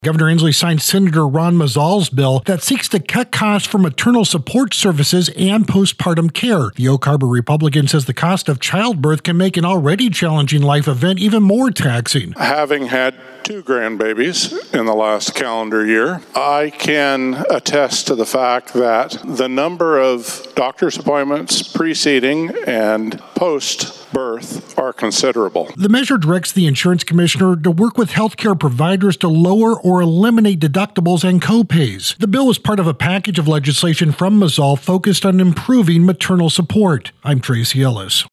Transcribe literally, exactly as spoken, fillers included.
Governor Inslee signed Senator Ron Mazzol's bill that seeks to cut costs for maternal support services and postpartum care. The Oak Harbor Republican says the cost of childbirth can make an already challenging life event even more taxing. Having had two grandbabies in the last calendar year, I can attest to the fact that the number of doctor's appointments preceding and post-birth are considerable. The measure directs the insurance commissioner to work with healthcare providers to lower or eliminate deductibles and copays. The bill is part of a package of legislation from Mazzol focused on improving maternal support. I'm Tracy Ellis.